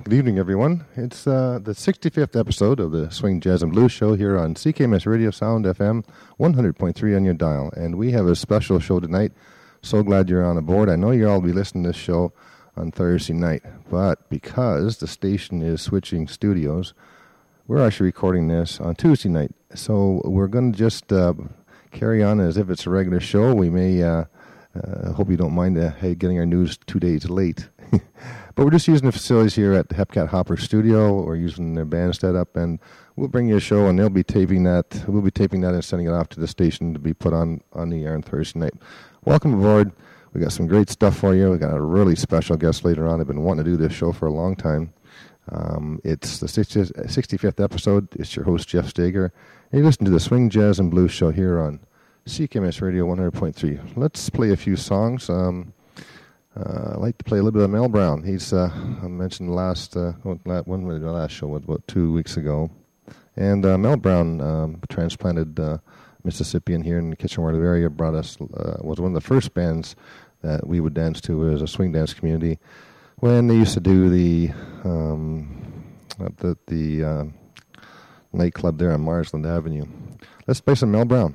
Good evening, everyone. It's the 65th episode of the Swing Jazz and Blues Show here on CKMS Radio Sound FM 100.3 on your dial. And we have a special show tonight. So glad you're on board. I know you'll all be listening to this show on Thursday night, but because the station is switching studios, we're actually recording this on Tuesday night. So we're going to just carry on as if it's a regular show. We may, hope you don't mind getting our news 2 days late. But we're just using the facilities here at the Hepcat Hopper Studio. We're using their band setup, and we'll bring you a show, and they'll be taping that. We'll be taping that and sending it off to the station to be put on the air on Thursday night. Welcome aboard. We got some great stuff for you. We got a really special guest later on. I've been wanting to do this show for a long time. It's the 65th episode. It's your host, Jeff Steger. And you listen to the Swing Jazz and Blues Show here on CKMS Radio 100.3. Let's play a few songs. I'd like to play a little bit of Mel Brown. He's I mentioned the last show was about 2 weeks ago, and Mel Brown, transplanted Mississippian here in the Kitchener area, brought us was one of the first bands that we would dance to as a swing dance community when they used to do the nightclub there on Marsland Avenue. Let's play some Mel Brown.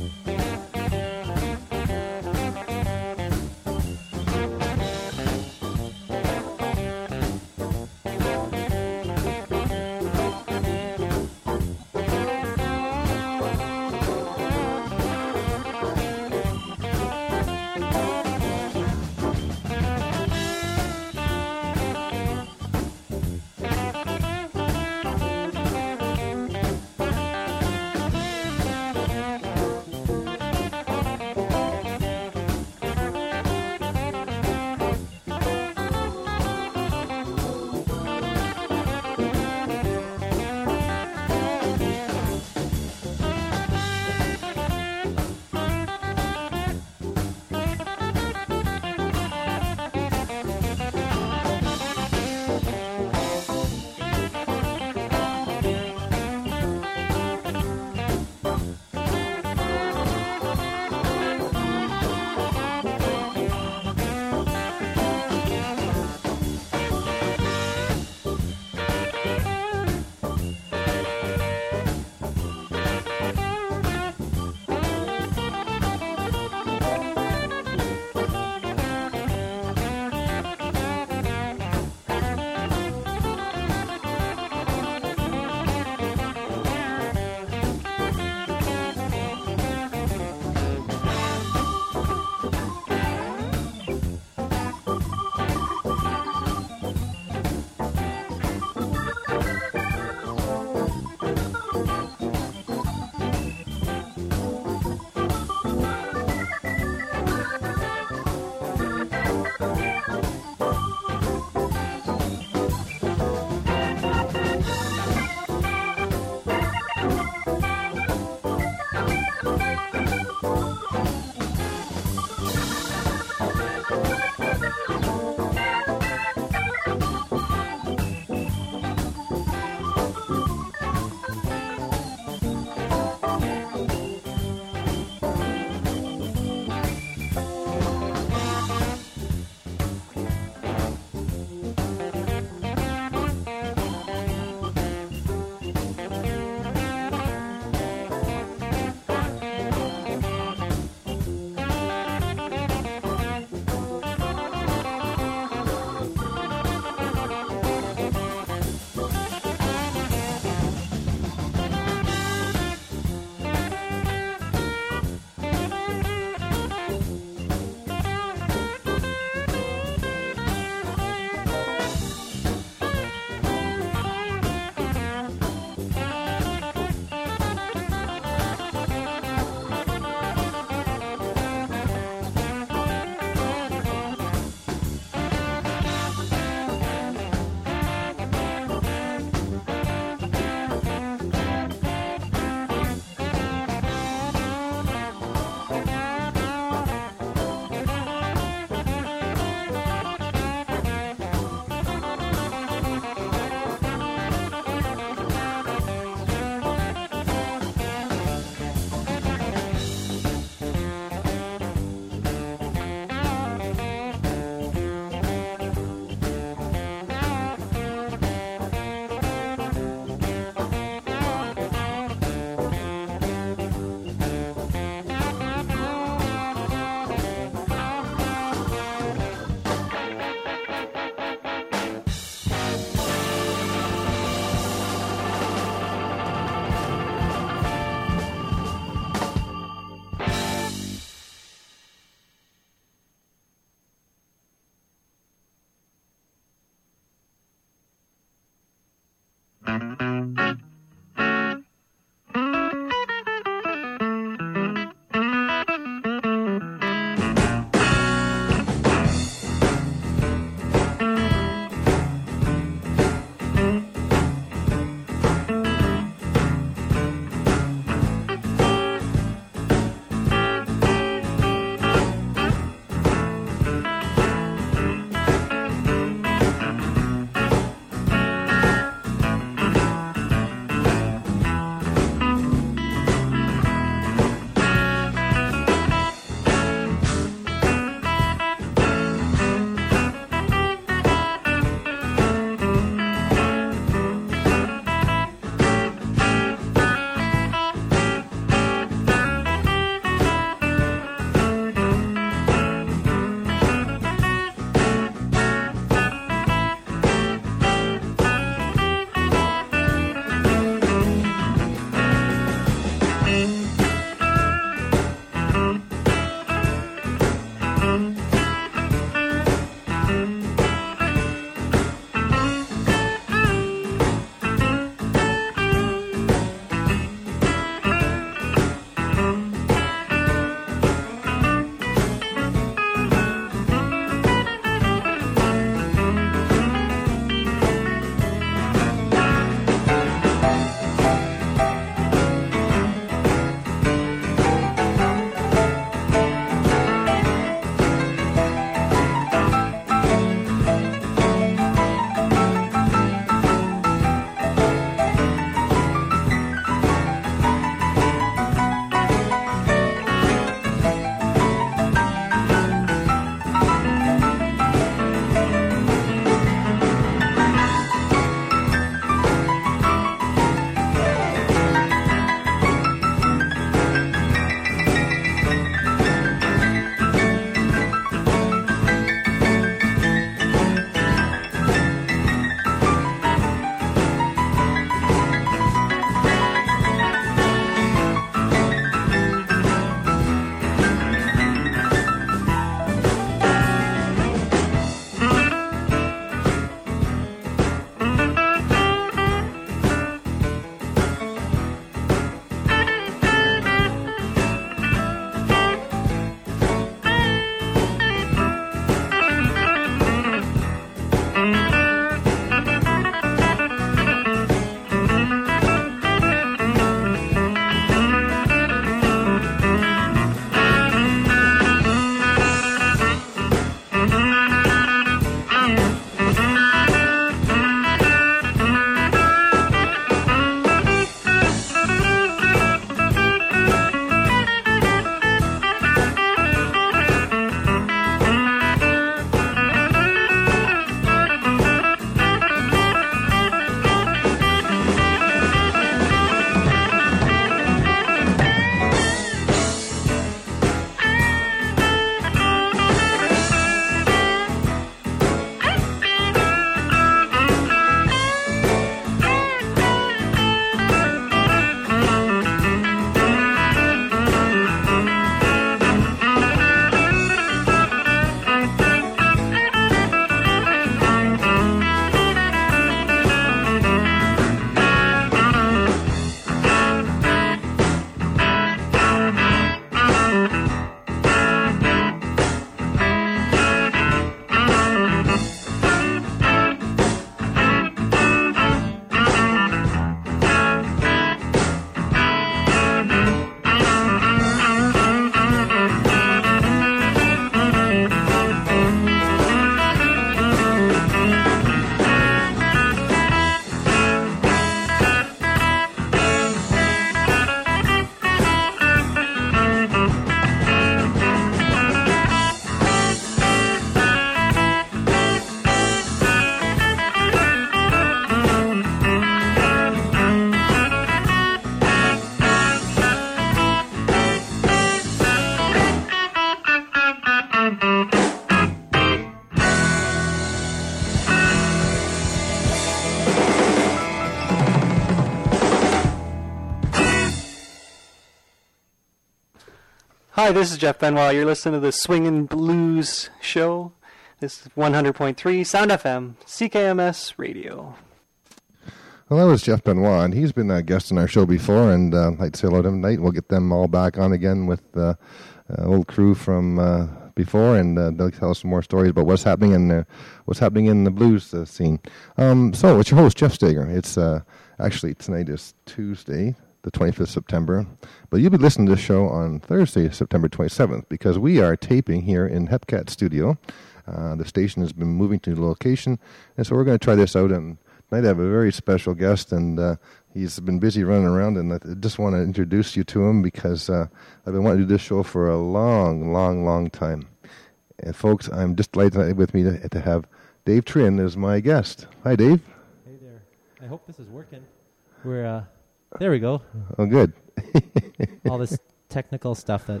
Hi, this is Jeff Benoit. You're listening to the Swingin' Blues Show. This is 100.3 Sound FM, CKMS Radio. Well, that was Jeff Benoit, and he's been a guest on our show before, and I'd like to say hello to him tonight. We'll get them all back on again with the old crew from before, and they'll tell us some more stories about what's happening in the blues scene. So, it's your host, Jeff Steger. It's actually, tonight is Tuesday, the 25th September, but you'll be listening to this show on Thursday, September 27th, because we are taping here in Hepcat Studio. The station has been moving to a new location, and so we're going to try this out, and tonight I have a very special guest, and he's been busy running around, and I just want to introduce you to him because I've been wanting to do this show for a long, long, long time. And folks, I'm just delighted with me to have Dave Trin as my guest. Hi, Dave. Hey there. I hope this is working. We're there we go. Oh, good. All this technical stuff that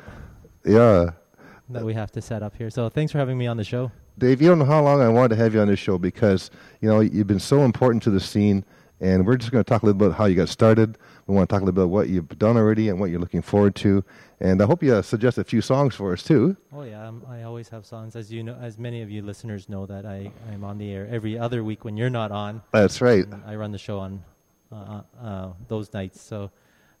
we have to set up here. So thanks for having me on the show. Dave, you don't know how long I wanted to have you on this show because, you've been so important to the scene, and we're just going to talk a little bit about how you got started. We want to talk a little bit about what you've done already and what you're looking forward to. And I hope you suggest a few songs for us, too. Oh, yeah. I always have songs. As you know, as many of you listeners know, that I'm on the air every other week when you're not on. That's right. I run the show on those nights. So,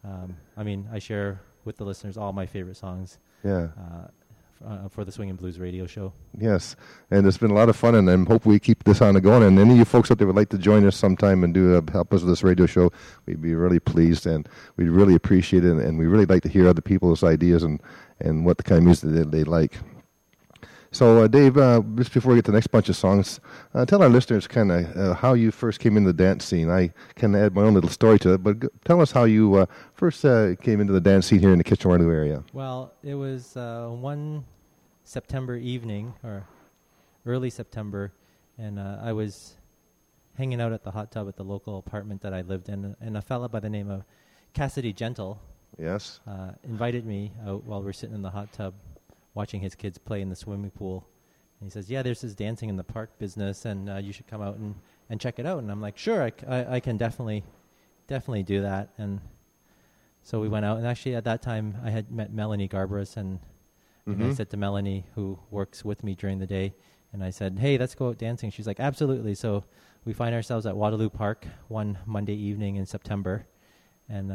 I share with the listeners all my favorite songs. Yeah. For the Swingin' Blues radio show. Yes, and it's been a lot of fun, and I hope we keep this on going. And any of you folks out there would like to join us sometime and help us with this radio show, we'd be really pleased, and we'd really appreciate it, and we really like to hear other people's ideas and what the kind of music that they like. So, Dave, just before we get to the next bunch of songs, tell our listeners kind of how you first came into the dance scene. I can add my own little story to it, but tell us how you first came into the dance scene here in the Kitchener-Waterloo area. Well, it was one September evening, or early September, and I was hanging out at the hot tub at the local apartment that I lived in, and a fella by the name of Cassidy Gentle invited me out while we're sitting in the hot tub watching his kids play in the swimming pool. And he says, yeah, there's this dancing in the park business, and you should come out and check it out. And I'm like, sure, I can definitely do that. And so we went out, and actually at that time I had met Melanie Garbaras, and I said to Melanie, who works with me during the day, and I said, hey, let's go out dancing. She's like, absolutely. So we find ourselves at Waterloo Park one Monday evening in September, and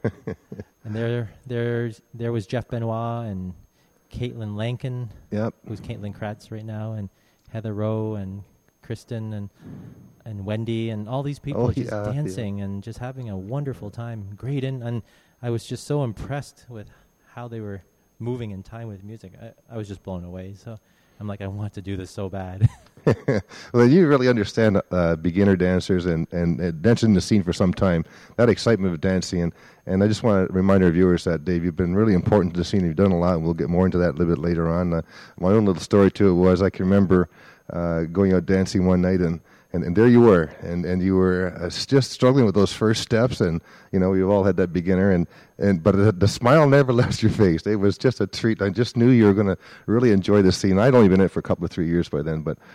and there was Jeff Benoit and Caitlin Lankin, who's Caitlin Kratz right now, and Heather Rowe and Kristen and Wendy and all these people dancing and just having a wonderful time. Great, and I was just so impressed with how they were moving in time with music. I was just blown away. So I'm like, I want to do this so bad. Well, you really understand beginner dancers and dancing in the scene for some time, that excitement of dancing. And I just want to remind our viewers that, Dave, you've been really important to the scene. You've done a lot, and we'll get more into that a little bit later on. My own little story to it was I can remember going out dancing one night, and there you were, and you were just struggling with those first steps, and we've all had that beginner, but the smile never left your face. It was just a treat. I just knew you were going to really enjoy the scene. I'd only been in it for a couple of 3 years by then, but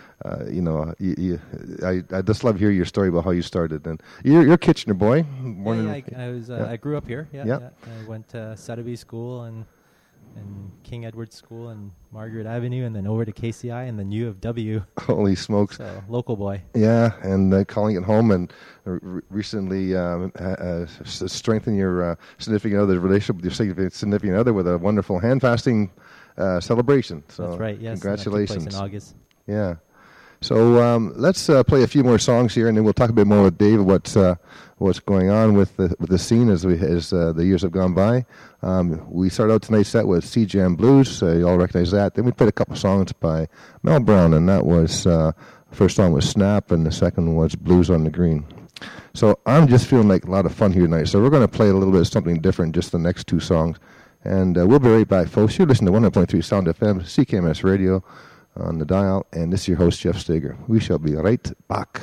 I just love hearing your story about how you started. And you're a Kitchener boy. I grew up here. I went to Sotheby School and King Edward School and Margaret Avenue, and then over to KCI and then U of W. Holy smokes. So, local boy. Yeah, and calling it home, and recently strengthen your significant other relationship with your significant other with a wonderful hand fasting celebration. So that's right, yes. Congratulations. That took place in August. Yeah. So let's play a few more songs here, and then we'll talk a bit more with Dave what's going on with the scene as the years have gone by. We started out tonight's set with Sea Jam Blues. You all recognize that. Then we played a couple songs by Mel Brown, and that was first song was Snap, and the second was Blues on the Green. So I'm just feeling like a lot of fun here tonight. So we're going to play a little bit of something different, just the next two songs, and we'll be right back, folks. You're listening to 100.3 Sound FM, CKMS Radio on the dial, and this is your host, Jeff Steger. We shall be right back.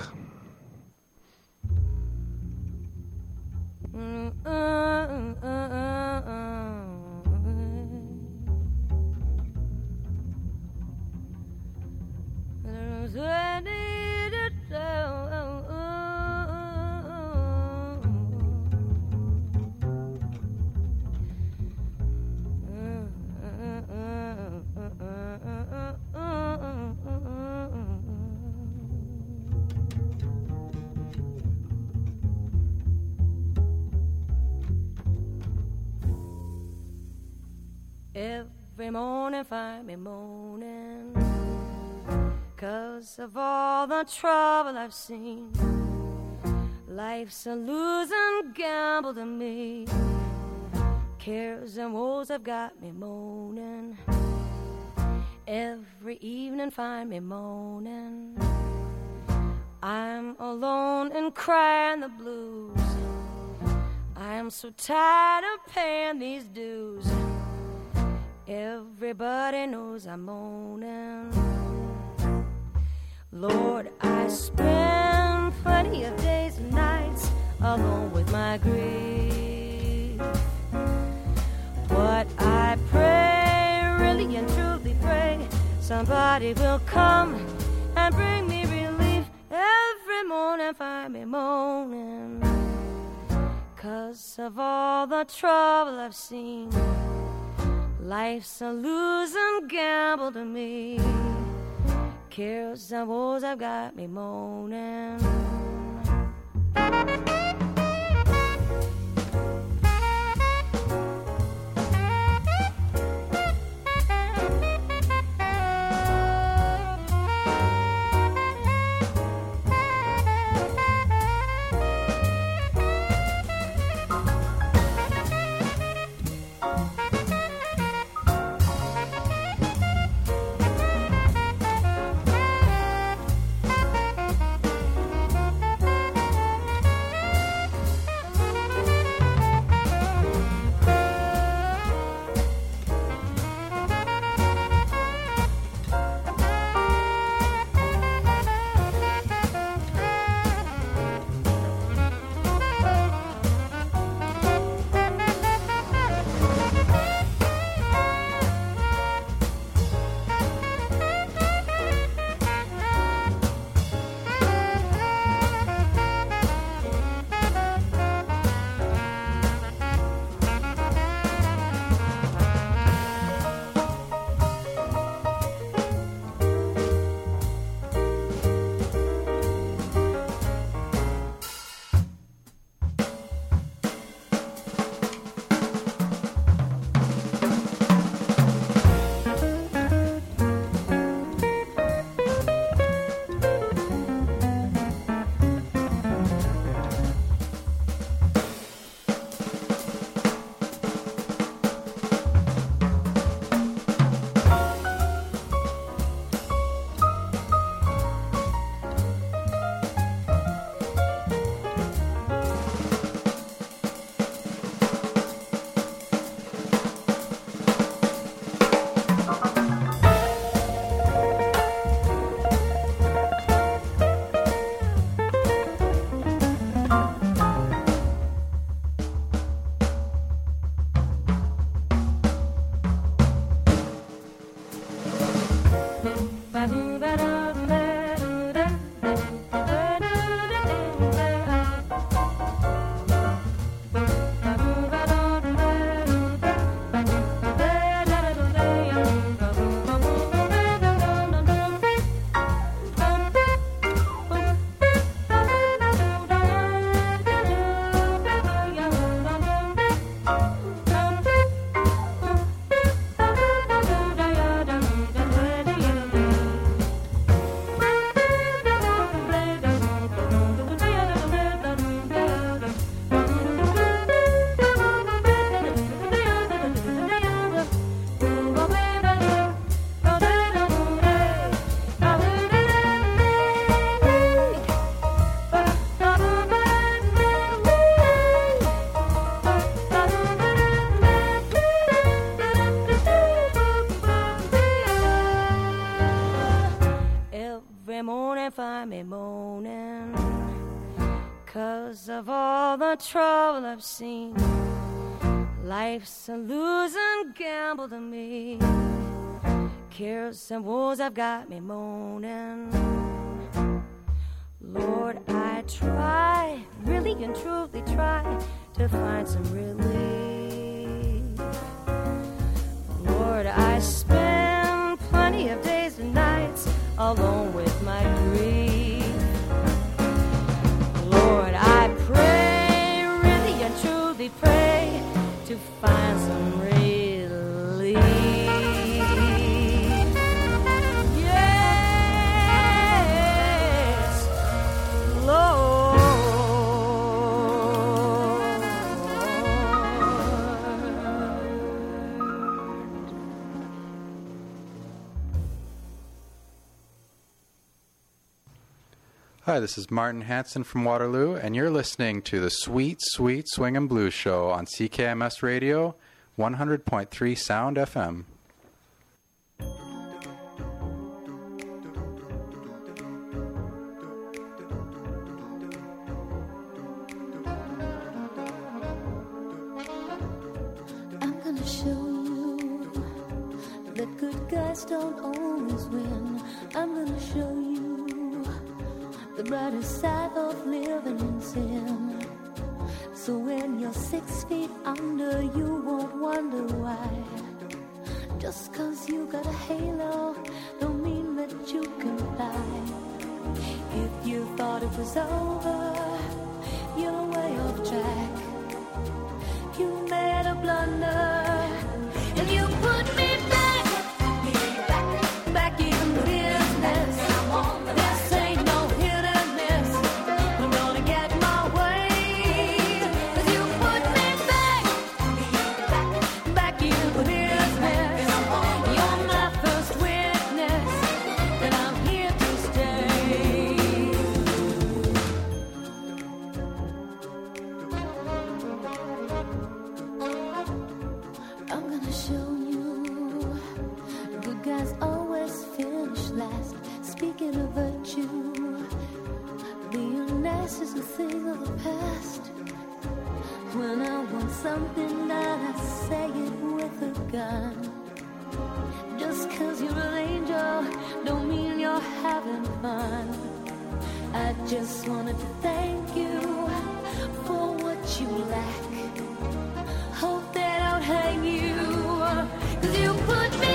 Every morning find me moaning 'cause of all the trouble I've seen. Life's a losing gamble to me. Cares and woes have got me moaning. Every evening find me moaning. I'm alone and crying the blues. I'm so tired of paying these dues. Everybody knows I'm moaning. Lord, I spend plenty of days and nights alone with my grief. But I pray, really and truly pray, somebody will come and bring me relief. Every morning find me moaning 'cause of all the trouble I've seen. Life's a losing gamble to me. Cares and woes have got me moaning. Find me moaning 'cause of all the trouble I've seen. Life's a losing gamble to me. Cares and woes have got me moaning. Lord, I try, really and truly try to find some relief. Lord, I spend plenty of days and nights alone with my grief. Lord, I pray, really and truly pray to find some relief. Hi, this is Martin Hansen from Waterloo, and you're listening to the Sweet, Sweet Swing and Blues Show on CKMS Radio, 100.3 Sound FM. I'm gonna show you that good guys don't always win. I'm gonna show you the brighter side of living in sin. So when you're 6 feet under, you won't wonder why. Just 'cause you got a halo don't mean that you can fly. If you thought it was over, you're way off track. You made a blunder and you put me back in business. This ain't no hidden miss. I'm gonna get my way. 'Cause you put me back in business. You're my first witness that I'm here to stay. I'm gonna show you good guys always finish last. Speaking of virtue, being nice is a thing of the past. When I want something done, I say it with a gun. Just 'cause you're an angel don't mean you're having fun. I just wanted to thank you for what you lack. Hope they don't hang you, 'cause you put me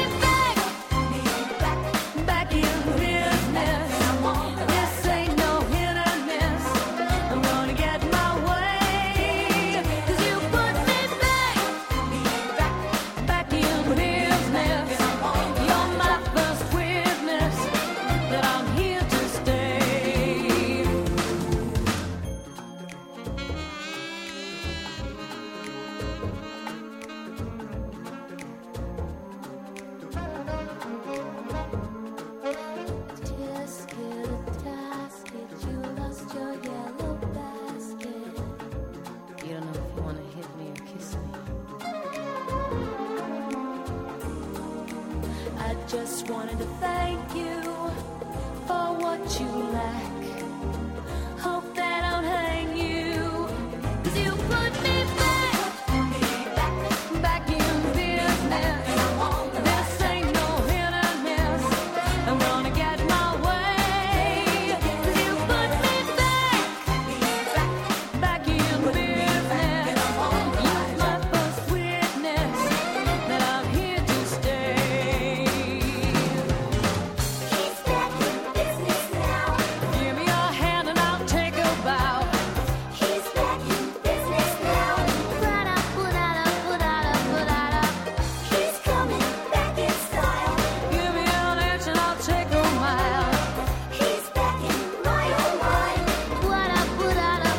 back in business. This ain't no hit and miss. I'm gonna get my way. 'Cause you put me back in business. You're my first witness that I'm here to stay. Tasket, you lost your yellow basket. You don't know if you want to hit me or kiss me. I just wanted to thank you for what you lack.